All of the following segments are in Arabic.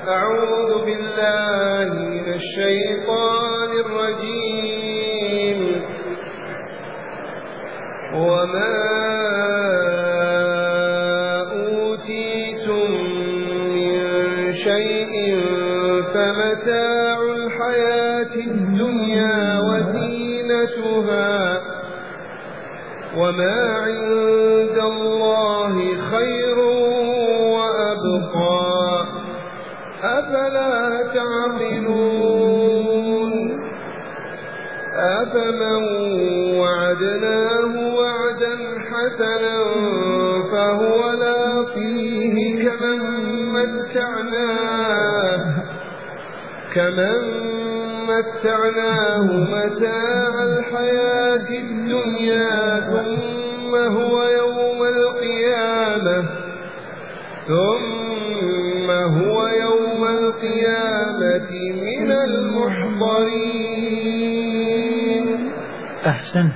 أعوذ بالله من الشيطان الرجيم. وما أوتيتم من شيء فمتاع الحياة الدنيا وزينتها وما عند الله خير وأبقى أفلا تعقلون. أفمن وعدناه وعدا حسنا فهو لاقيه كمن متعناه متاع الحياة الدنيا ثم هو يوم القيامة من المحضرين. أحسنت.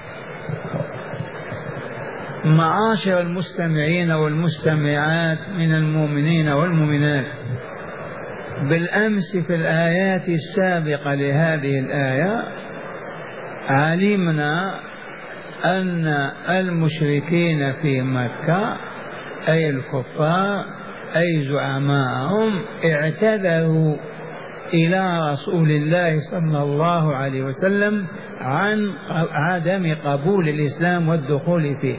معاشر المستمعين والمستمعات من المؤمنين والمؤمنات، بالأمس في الآيات السابقة لهذه الآية علمنا أن المشركين في مكة أي الكفار أي زعماءهم اعتذروا إلى رسول الله صلى الله عليه وسلم عن عدم قبول الإسلام والدخول فيه.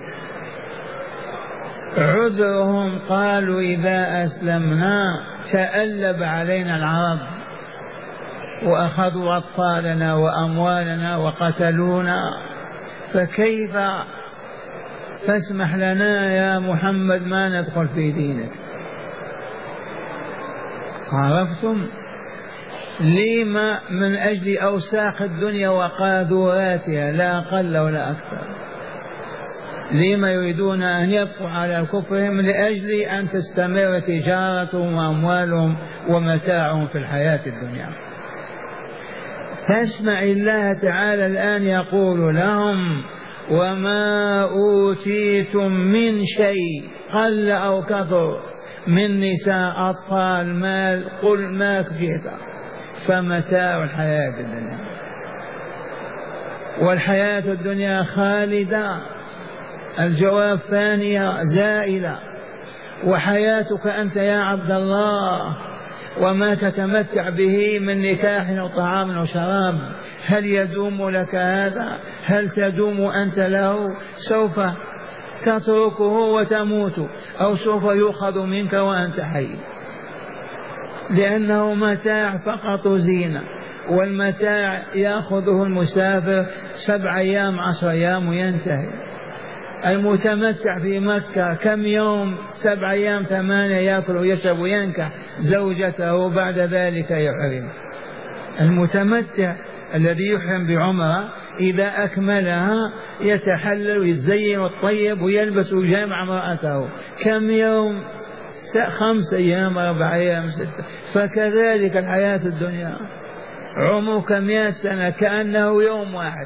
عذرهم قالوا إذا أسلمنا تألب علينا العرب وأخذوا أطفالنا وأموالنا وقتلونا، فكيف فاسمح لنا يا محمد ما ندخل في دينك. عرفتم؟ لما؟ من أجل أوساخ الدنيا وقاذوراتها لا أقل ولا أكثر. لما يريدون أن يبقوا على كفرهم؟ لأجل أن تستمر تجارتهم وأموالهم ومتاعهم في الحياة الدنيا. فاسمع الله تعالى الآن يقول لهم وما أوتيتم من شيء قل أو كثر من نساء أطفال مال قل ما كفيت فمتاع الحياة الدنيا، والحياة الدنيا خالدة. الجواب ثانية زائلة. وحياتك أنت يا عبد الله وما تتمتع به من نكاح وطعام وشراب هل يدوم لك هذا؟ هل تدوم أنت له؟ سوف تتركه وتموت أو سوف يؤخذ منك وأنت حي، لأنه متاع فقط زينة، والمتاع يأخذه المسافر 7 أيام 10 أيام وينتهي. المتمتع في مكة كم يوم؟ 7 أيام 8 يأكل ويشرب وينكح زوجته بعد ذلك يحرم. المتمتع الذي يحرم بعمرة إذا أكملها يتحلل ويزين والطيب ويلبس ويجامع امرأته كم يوم؟ 5 أيام 4 أيام 6. فكذلك الحياة الدنيا عمرك 100 سنة كأنه يوم واحد.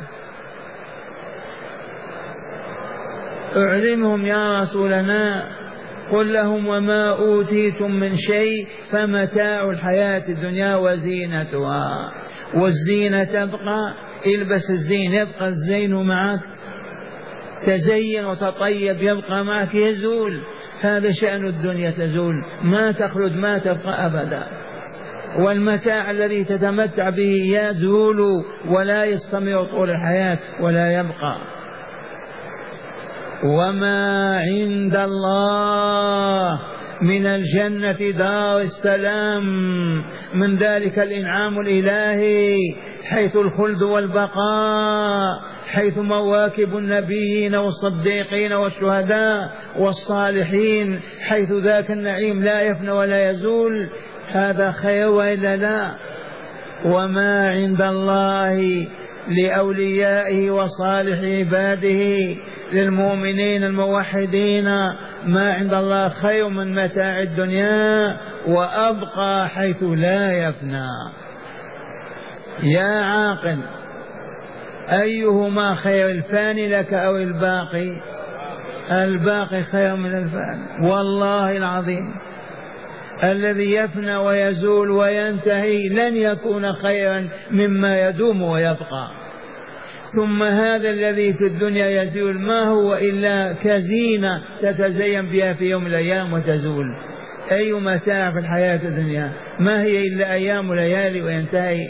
اعلمهم يا رسولنا قل لهم وما أوتيتم من شيء فمتاع الحياة الدنيا وزينتها. والزينة تبقى، البس الزين يبقى الزين معك، تزين وتطيب يبقى معك، يزول. هذا شأن الدنيا، تزول ما تخلد ما تبقى أبدا. والمتاع الذي تتمتع به يزول ولا يستمر طول الحياة ولا يبقى. وما عند الله من الجنة دار السلام، من ذلك الإنعام الإلهي حيث الخلد والبقاء، حيث مواكب النبيين والصديقين والشهداء والصالحين، حيث ذاك النعيم لا يفنى ولا يزول. هذا خير وإلا لا؟ وما عند الله لأوليائه وصالح عباده للمؤمنين الموحدين ما عند الله خير من متاع الدنيا وأبقى حيث لا يفنى. يا عاقل أيهما خير، الفاني لك أو الباقي؟ الباقي خير من الفاني والله العظيم. الذي يفنى ويزول وينتهي لن يكون خيرا مما يدوم ويبقى. ثم هذا الذي في الدنيا يزول ما هو إلا كزينة تتزين بها في يوم من الأيام وتزول. أي متاع في الحياة الدنيا ما هي إلا أيام وليالي وينتهي.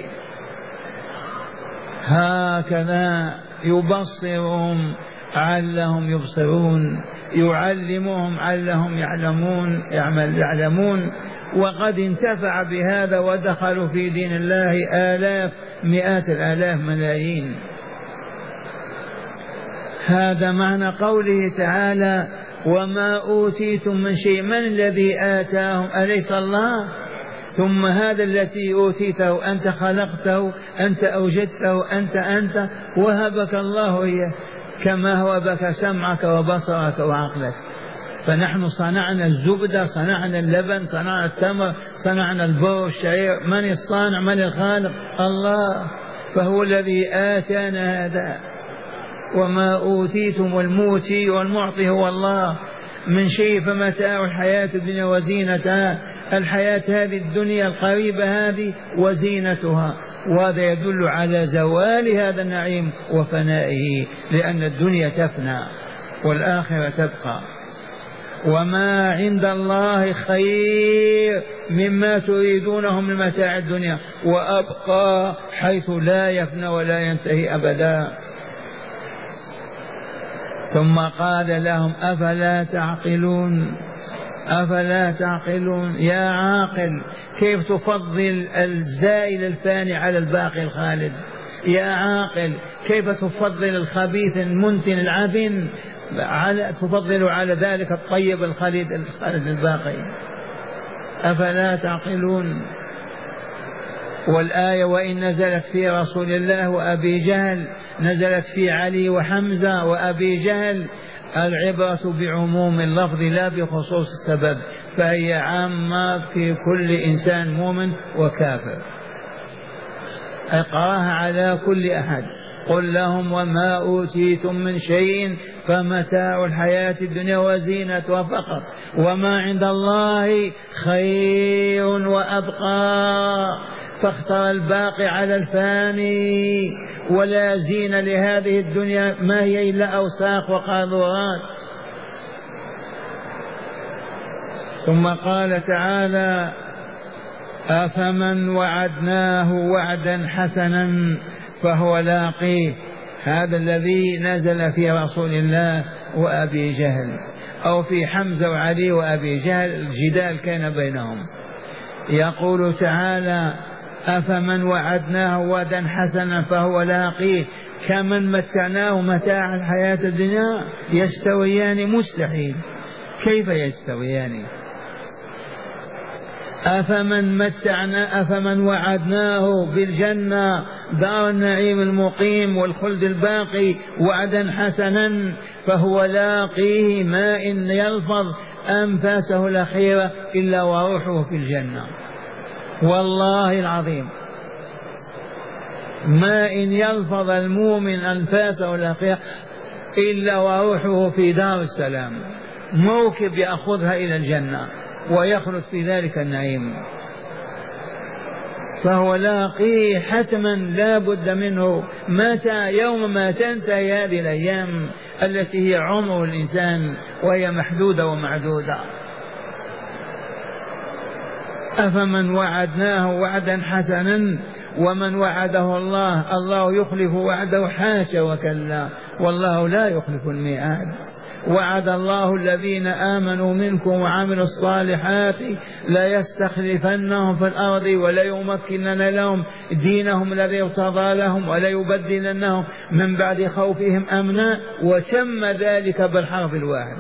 هكذا يبصرهم علهم يبصرون، يعلمهم علهم يعلمون. وقد انتفع بهذا ودخلوا في دين الله آلاف مئات الآلاف ملايين. هذا معنى قوله تعالى وما أوتيتم من شيء. من الذي آتاهم؟ أليس الله؟ ثم هذا الذي أوتيته أنت خلقته، أنت أوجدته، أنت وهبك الله إياه كما هو بك سمعك وبصرك وعقلك. فنحن صنعنا الزبدة، صنعنا اللبن، صنعنا التمر، صنعنا البر والشعير. من الصانع؟ من الخالق؟ الله. فهو الذي آتانا هذا. وما أوتيتم، الموتي والمعطي هو الله، من شيء فمتاع الحياة الدنيا وزينتها. الحياة هذه الدنيا القريبة هذه وزينتها، وهذا يدل على زوال هذا النعيم وفنائه، لأن الدنيا تفنى والآخرة تبقى. وما عند الله خير مما تريدونه من متاع الدنيا وأبقى حيث لا يفنى ولا ينتهي أبدا. ثم قال لهم أفلا تعقلون؟ أفلا تعقلون؟ يا عاقل، كيف تفضل الزائل الفاني على الباقي الخالد؟ يا عاقل، كيف تفضل الخبيث المنتن العفن تفضل على ذلك الطيب الخالد الباقي؟ أفلا تعقلون؟ والآية وإن نزلت في رسول الله وأبي جهل، نزلت في علي وحمزة وأبي جهل. العبرة بعموم اللفظ لا بخصوص السبب، فهي عامة في كل إنسان مؤمن وكافر. اقراها على كل أحد. قل لهم وما أوتيتم من شيء فمتاع الحياة الدنيا وزينتها فقط، وما عند الله خير وأبقى. فاختار الباقي على الفاني، ولا زين لهذه الدنيا ما هي إلا أوساخ وقاذورات. ثم قال تعالى أفمن وعدناه وعدا حسنا فهو لاقيه. هذا الذي نزل في رسول الله وأبي جهل، أو في حمزة وعلي وأبي جهل، الجدال كان بينهم. يقول تعالى أفمن وعدناه وعدا حسنا فهو لاقيه كمن متعناه متاع الحياة الدنيا يستويان؟ مستحيل. كيف يستويان؟ أفمن وعدناه بالجنة دار النعيم المقيم والخلد الباقي وعدا حسنا فهو لاقيه ما إن يلفظ أنفاسه الأخيرة إلا وروحه في الجنة. والله العظيم ما إن يلفظ المؤمن أنفاسه الأخيرة إلا وروحه في دار السلام، موكب يأخذها إلى الجنة ويخلد في ذلك النعيم. فهو لاقيه حتما لا بد منه. متى؟ يوم ما تنتهي هذه الأيام التي هي عمر الإنسان وهي محدودة ومعدودة. أفمن وعدناه وعدا حسنا ومن وعده الله يخلف وعده؟ حاشا وكلا، والله لا يخلف الميعاد. وعد الله الذين آمنوا منكم وعملوا الصالحات لا يستخلفنهم في الأرض ولا يمكنن لهم دينهم الذي ارتضى لهم ولا يبدلنهم من بعد خوفهم أمنا، وتم ذلك بالحرف الواحد.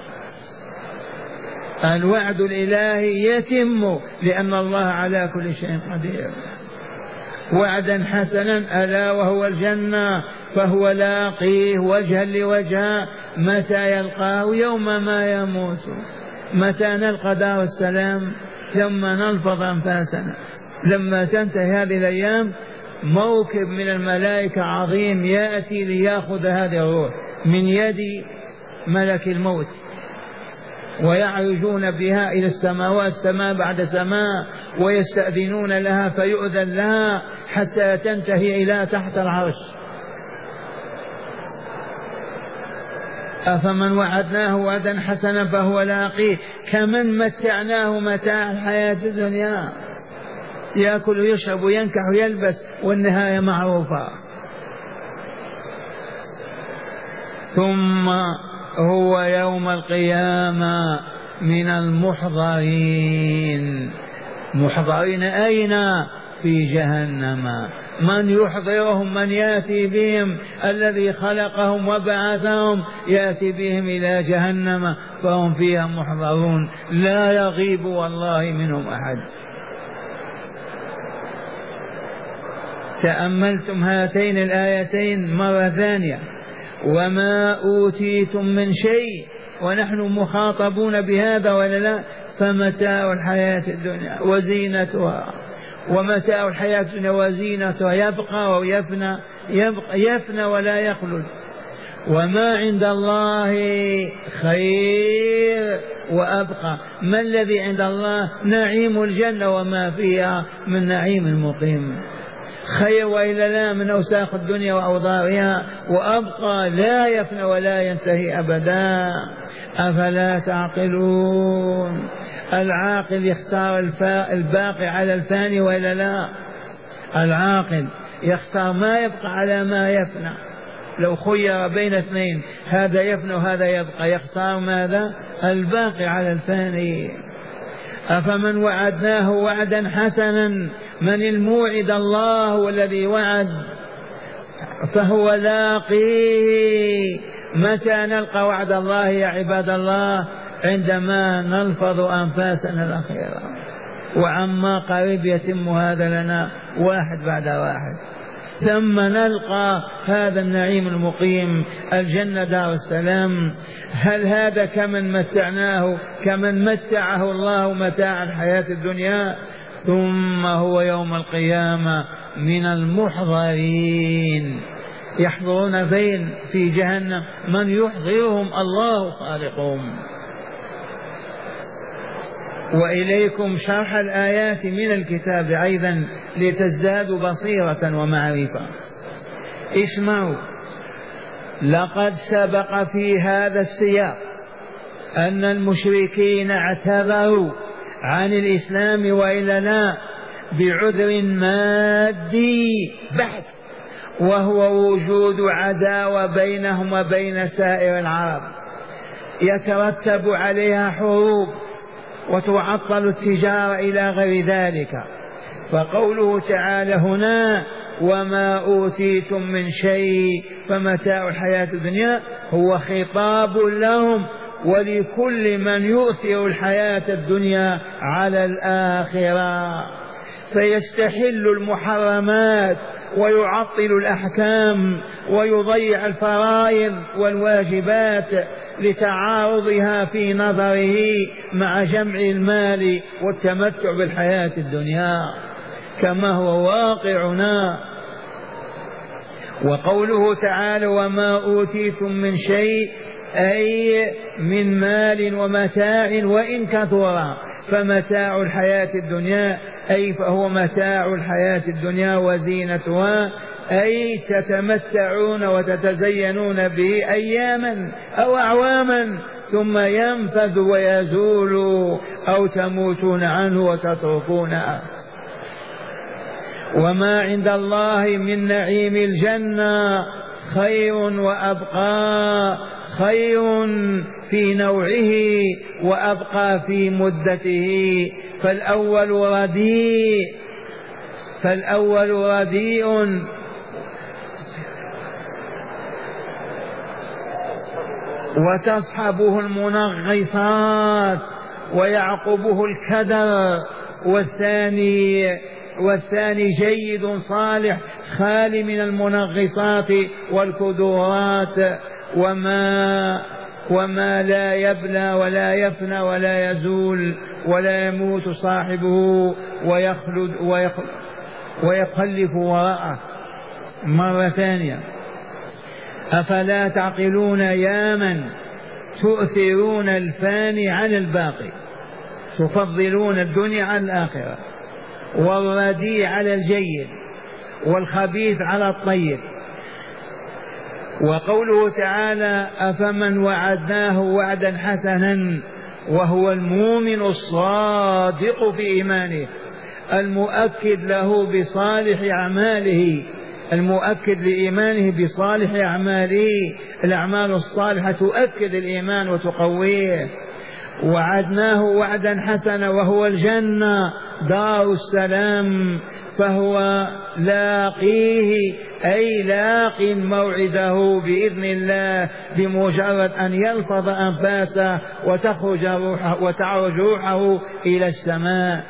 الوعد الإلهي يتم لأن الله على كل شيء قدير. وعدا حسنا ألا وهو الجنة فهو لاقيه وجها لوجه. متى يلقاه؟ يوم ما يموت. متى نلقى دار السلام؟ لما نلفظ أنفاسنا. لما تنتهي هذه الأيام موكب من الملائكة عظيم يأتي ليأخذ هذه الروح من يد ملك الموت. ويعرجون بها إلى السماوات سماء بعد سماء ويستأذنون لها فيؤذن لها حتى تنتهي إلى تحت العرش. أفمن وعدناه وعدا حسنا فهو لاقيه كمن متعناه متاع الحياة الدنيا، يأكل ويشرب وينكح ويلبس والنهاية معروفة. ثم هو يوم القيامة من المحضرين. محضرين أين؟ في جهنم. من يحضرهم؟ من يأتي بهم؟ الذي خلقهم وبعثهم يأتي بهم إلى جهنم فهم فيها محضرون لا يغيب والله منهم أحد. تأملتم هاتين الآيتين مرة ثانية، وما أوتيتم من شيء، ونحن مخاطبون بهذا ولا لا؟ فمتاع الحياة الدنيا وزينتها، ومتاع الحياة الدنيا وزينتها يبقى ويفنى، يفنى ولا يخلد. وما عند الله خير وأبقى. ما الذي عند الله؟ نعيم الجنة وما فيها من نعيم مقيم، خير وإلا لا من أوساخ الدنيا وأوضارها، وأبقى لا يفنى ولا ينتهي أبدا. أفلا تعقلون؟ العاقل يختار الباقي على الفاني وإلا لا؟ العاقل يختار ما يبقى على ما يفنى. لو خير بين اثنين هذا يفنى وهذا يبقى يختار ماذا؟ الباقي على الفاني. أفمن وعدناه وعدا حسنا، من الموعد؟ الله والذي وعد، فهو لاقيه. متى نلقى وعد الله يا عباد الله؟ عندما نلفظ أنفاسنا الأخيرة، وعما قريب يتم هذا لنا واحد بعد واحد، ثم نلقى هذا النعيم المقيم الجنة دار السلام. هل هذا كمن متعناه كمن متعه الله متاع الحياة الدنيا؟ ثم هو يوم القيامة من المحضرين. يحضرون فين؟ في جهنم. من يحضرهم؟ الله خالقهم. وإليكم شرح الآيات من الكتاب أيضا لتزدادوا بصيرة ومعرفة. اسمعوا، لقد سبق في هذا السياق أن المشركين اعتذروا عن الإسلام وإلا لا بعذر مادي بحت، وهو وجود عداوة بينهم وبين سائر العرب يترتب عليها حروب وتعطل التجارة إلى غير ذلك. فقوله تعالى هنا وما أوتيتم من شيء فمتاع الحياة الدنيا هو خطاب لهم ولكل من يؤثر الحياة الدنيا على الآخرة، فيستحل المحرمات ويعطل الأحكام ويضيع الفرائض والواجبات لتعارضها في نظره مع جمع المال والتمتع بالحياة الدنيا كما هو واقعنا. وقوله تعالى وما أوتيتم من شيء أي من مال ومتاع وإن كثر فمتاع الحياة الدنيا أي فهو متاع الحياة الدنيا وزينتها، أي تتمتعون وتتزينون به أياما أو أعواما ثم ينفذ ويزول أو تموتون عنه وتتركونه. وما عند الله من نعيم الجنة خير وأبقى، خير في نوعه وأبقى في مدته. فالأول رديء وتصحبه المنغصات ويعقبه الكدر، والثاني جيد صالح خالي من المنغصات والكدورات، وما لا يبلى ولا يفنى ولا يزول ولا يموت صاحبه ويخلف وراءه. مرة ثانية، أفلا تعقلون يا من تؤثرون الفاني على الباقي، تفضلون الدنيا على الآخرة، والرديء على الجيد، والخبيث على الطيب. وقوله تعالى: أفمن وعدناه وعدا حسنا وهو المؤمن الصادق في إيمانه، المؤكد له بصالح أعماله، المؤكد لإيمانه بصالح أعماله. الأعمال الصالحة تؤكد الإيمان وتقويه. وعدناه وعدا حسنا وهو الجنة دار السلام، فهو لاقيه أي لاق موعده بإذن الله بمجرد أن يلفظ أنفاسه وتخرج روحه وتعرج روحه إلى السماء.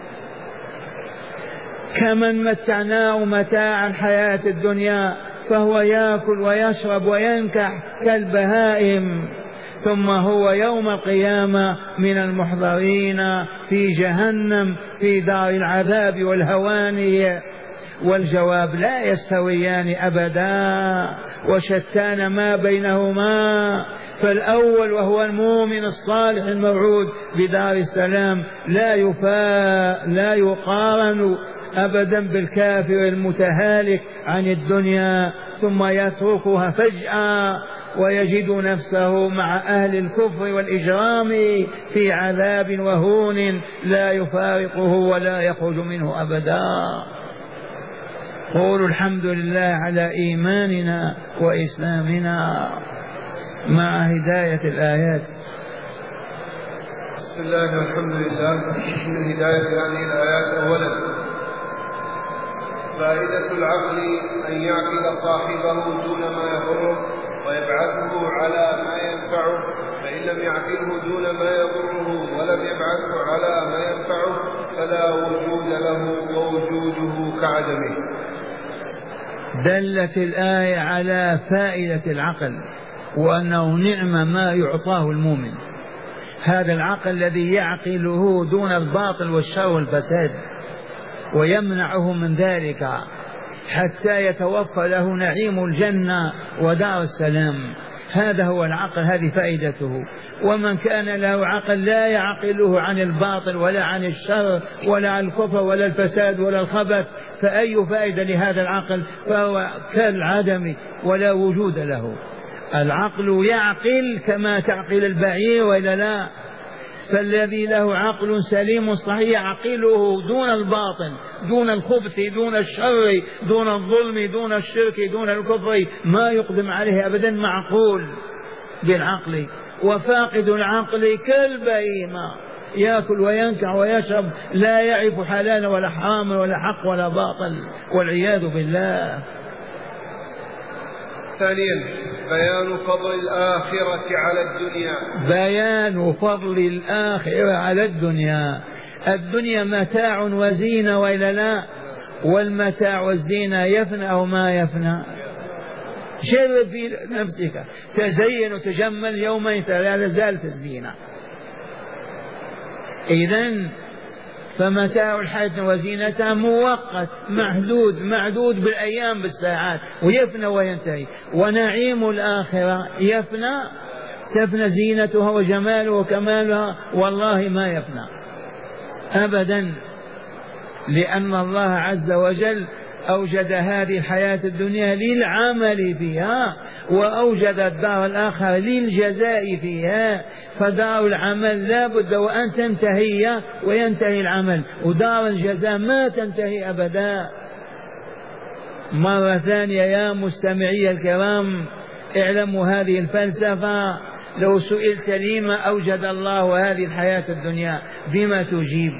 كمن متعناه متاع الحياة الدنيا فهو يأكل ويشرب وينكح كالبهائم، ثم هو يوم القيامة من المحضرين في جهنم في دار العذاب والهوان. والجواب: لا يستويان أبدا، وشتان ما بينهما. فالأول وهو المؤمن الصالح الموعود بدار السلام لا يقارن أبدا بالكافر المتهالك عن الدنيا ثم يتركها فجأة ويجد نفسه مع أهل الكفر والإجرام في عذاب وهون لا يفارقه ولا يخرج منه أبدا. قولوا الحمد لله على إيماننا وإسلامنا مع هداية الآيات. بسم الله والحمد لله. من هداية هذه الآيات: أولا فائدة العقل أن يعقل صاحبه دون ما يضره ويبعثه على ما ينفعه، فإن لم يعقله دون ما يضره ولم يبعثه على ما ينفعه فلا وجود له ووجوده كعدمه. دلت الآية على فائدة العقل وأنه نعم ما يعطاه المؤمن، هذا العقل الذي يعقله دون الباطل والشر والفساد ويمنعه من ذلك حتى يتوفى له نعيم الجنة ودار السلام. هذا هو العقل، هذه فائدته. ومن كان له عقل لا يعقله عن الباطل ولا عن الشر ولا عن الكفر ولا الفساد ولا الخبث، فأي فائدة لهذا العقل؟ فهو كالعدم ولا وجود له. العقل يعقل كما تعقل البعير وإلا لا؟ فالذي له عقل سليم صحيح يعقله دون الباطل، دون الخبث، دون الشر، دون الظلم، دون الشرك، دون الكفر، ما يقدم عليه أبدا، معقول بالعقل. وفاقد العقل كالبهيمة يأكل وينكع ويشرب، لا يعرف حلالا ولا حراما ولا حق ولا باطل، والعياذ بالله. ثانيا بيان فضل الآخرة على الدنيا. بيان فضل الآخرة على الدنيا. الدنيا متاع وزينة وإلا لا؟ والمتاع والزينة يفنى أو ما يفنى؟ جرب في نفسك، تزين وتجمل يومين لا زالت الزينة. إذن فمتاع الحياة وزينتها مؤقت محدود معدود بالأيام بالساعات، ويفنى وينتهي. ونعيم الآخرة يفنى، تفنى زينتها وجمالها وكمالها؟ والله ما يفنى أبدا، لأن الله عز وجل أوجد هذه الحياة الدنيا للعمل فيها، وأوجد الدار الآخرة للجزاء فيها. فدار العمل لا بد وأن تنتهي وينتهي العمل، ودار الجزاء ما تنتهي أبدا. مرة ثانية يا مستمعي الكرام، اعلموا هذه الفلسفة. لو سئلت لما أوجد الله هذه الحياة الدنيا بما تجيب؟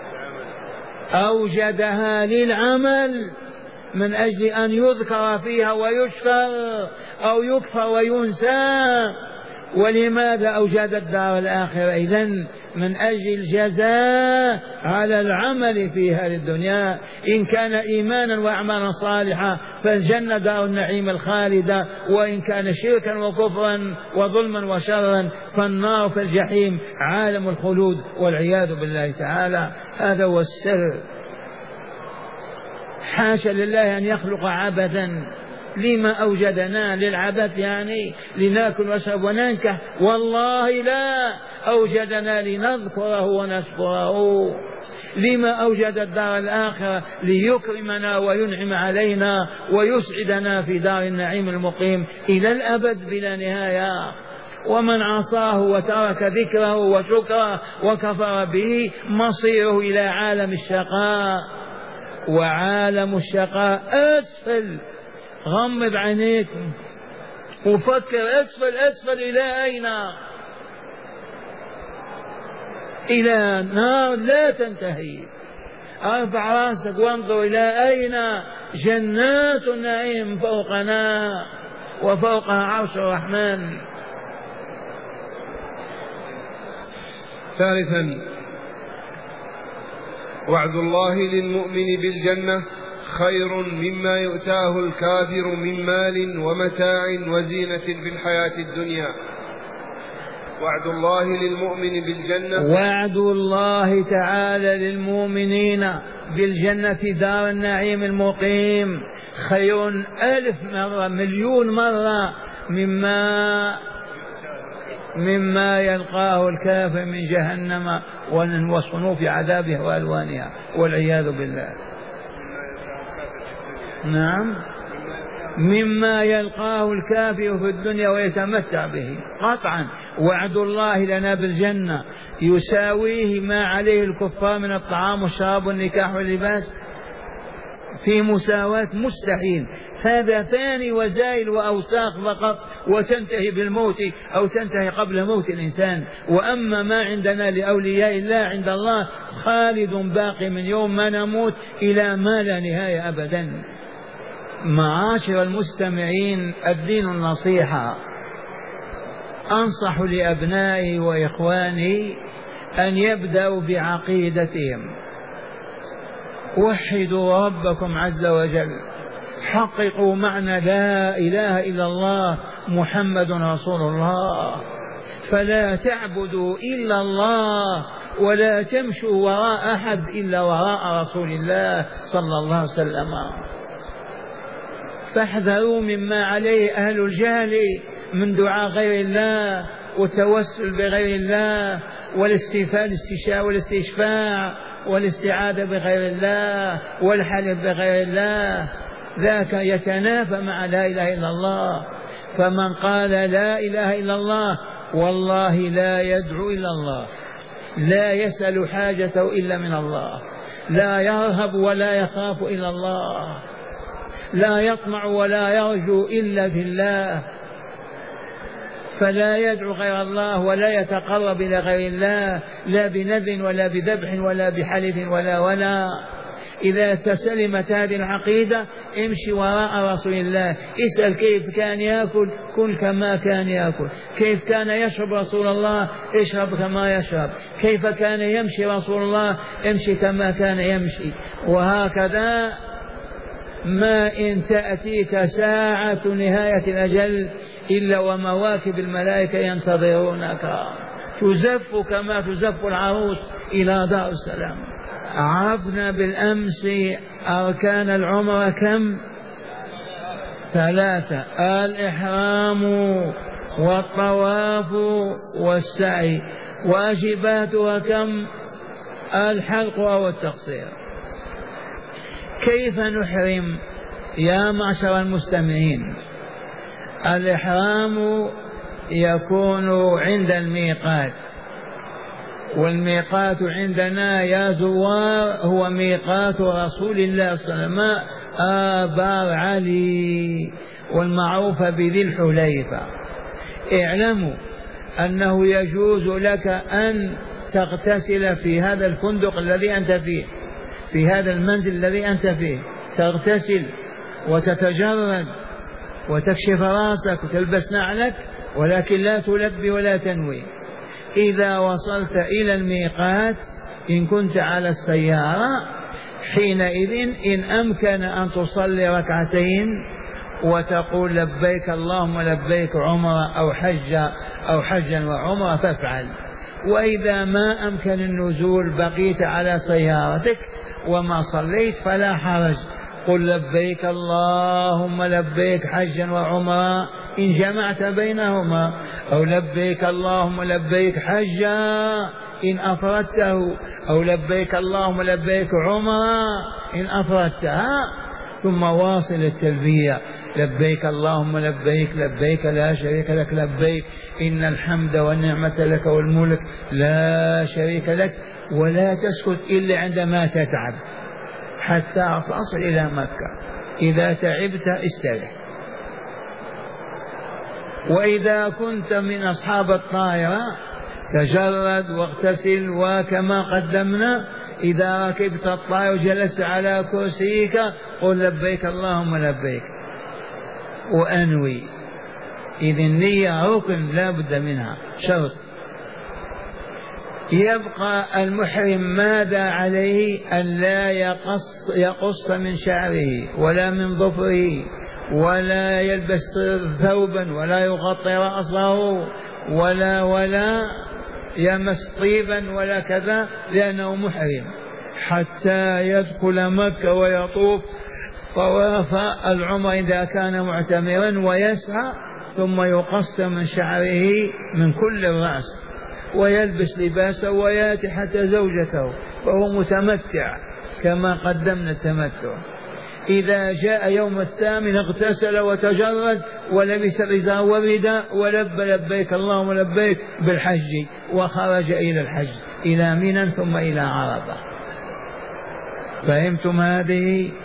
أوجدها للعمل من أجل أن يذكر فيها ويشكر أو يكفر وينسى. ولماذا أوجد الدار الآخرة؟ إذن من أجل الجزاء على العمل في هذه الدنيا. إن كان إيمانا وأعمالا صالحة فالجنة دار النعيم الخالدة، وإن كان شركا وكفرا وظلما وشرا فالنار في الجحيم عالم الخلود والعياذ بالله تعالى. هذا هو السر. حاشا لله أن يخلق عبدا لما أوجدنا للعبث يعني لنأكل ونشرب وننكح؟ والله لا، أوجدنا لنذكره ونشكره. لما أوجد الدار الآخرة؟ ليكرمنا وينعم علينا ويسعدنا في دار النعيم المقيم إلى الأبد بلا نهاية. ومن عصاه وترك ذكره وشكره وكفر به مصيره إلى عالم الشقاء، وعالم الشقاء أسفل. غمض عينيك وفكر، أسفل أسفل إلى أين؟ إلى نار لا تنتهي. ارفع راسك وانظر إلى أين؟ جنات النعيم فوقنا وفوقها عرش الرحمن. ثالثا، وعد الله للمؤمن بالجنة خير مما يؤتاه الكافر من مال ومتاع وزينة في الحياة الدنيا. وعد الله للمؤمن بالجنة، وعد الله تعالى للمؤمنين بالجنة دار النعيم المقيم خير 1000 مرة مليون مرة مما يلقاه الكافر من جهنم وصنوف عذابها وألوانها والعياذ بالله. نعم، مما يلقاه الكافر في الدنيا ويتمتع به قطعا. وعد الله لنا بالجنة يساويه ما عليه الكفار من الطعام والشراب والنكاح واللباس، في مساواة مستحيل. هذا ثاني وزائل وأوساق فقط وتنتهي بالموت أو تنتهي قبل موت الإنسان. وأما ما عندنا لأولياء الله عند الله خالد باقي من يوم ما نموت إلى ما لا نهاية أبدا. معاشر المستمعين، الدين النصيحة. أنصح لأبنائي وإخواني أن يبدأوا بعقيدتهم. وحدوا ربكم عز وجل، حققوا معنى لا إله إلا الله محمد رسول الله، فلا تعبدوا إلا الله ولا تمشوا وراء أحد إلا وراء رسول الله صلى الله عليه وسلم. فاحذروا مما عليه أهل الجهل من دعاء غير الله والتوسل بغير الله والاستشفاء والاستشفاع والاستعاذة بغير الله والحلف بغير الله. ذاك يتنافى مع لا إله إلا الله. فمن قال لا إله إلا الله والله لا يدعو إلا الله، لا يسأل حاجته إلا من الله، لا يرهب ولا يخاف إلا الله، لا يطمع ولا يرجو إلا في الله، فلا يدعو غير الله ولا يتقرب إلى غير الله، لا بنذر ولا بذبح ولا بحلف ولا. إذا تسلمت هذه العقيدة امشي وراء رسول الله. اسأل كيف كان يأكل، كل كما كان يأكل. كيف كان يشرب رسول الله، اشرب كما يشرب. كيف كان يمشي رسول الله، امشي كما كان يمشي. وهكذا ما إن تأتيك ساعة نهاية الأجل إلا ومواكب الملائكة ينتظرونك، تزف كما تزف العروس إلى دار السلام. عرفنا بالأمس أركان العمرة كم؟ 3: الإحرام والطواف والسعي. واجباتها كم؟ الحلق أو التقصير. كيف نحرم يا معشر المستمعين؟ الإحرام يكون عند الميقات، والميقات عندنا يا زوار هو ميقات رسول الله صلى الله عليه وسلم آبار علي والمعروف بذي الحليفة. اعلموا أنه يجوز لك أن تغتسل في هذا الفندق الذي أنت فيه، في هذا المنزل الذي أنت فيه، تغتسل وتتجرد وتكشف راسك وتلبس نعلك، ولكن لا تلبي ولا تنوي. إذا وصلت إلى الميقات إن كنت على السيارة حينئذ إن أمكن أن تصلي ركعتين وتقول لبيك اللهم لبيك عمرة أو حجا وعمرة فافعل. وإذا ما أمكن النزول بقيت على سيارتك وما صليت فلا حرج، قل لبيك اللهم لبيك حجا وعمرا إن جمعت بينهما، أو لبيك اللهم لبيك حجا إن أفردته، أو لبيك اللهم لبيك عمرا إن أفردتها. ثم واصل التلبية: لبيك اللهم لبيك لبيك لا شريك لك لبيك إن الحمد والنعمة لك والملك لا شريك لك. ولا تسكت إلا عندما تتعب حتى تصل إلى مكة. إذا تعبت استرح. وإذا كنت من أصحاب الطائرة تجرد واغتسل، وكما قدمنا إذا ركبت الطائرة وجلست على كرسيك قل لبيك اللهم لبيك وأنوي. إذ النية ركن لا بد منها، شرط. يبقى المحرم ماذا عليه؟ أن لا يقص من شعره ولا من ظفره، ولا يلبس ثوبا، ولا يغطي رأسه، ولا يمس طيبا ولا كذا، لأنه محرم حتى يدخل مكة ويطوف طواف العمر إذا كان معتمرا ويسعى، ثم يقص من شعره من كل الرأس ويلبس لباسه ويأتي حتى زوجته، فهو متمتع كما قدمنا التمتع. إذا جاء يوم الثامن اغتسل وتجرد ولبس الإزار والرداء ولب لبيك اللهم لبيك بالحج، وخرج إلى الحج إلى منى ثم إلى عرفة. فهمتم هذه؟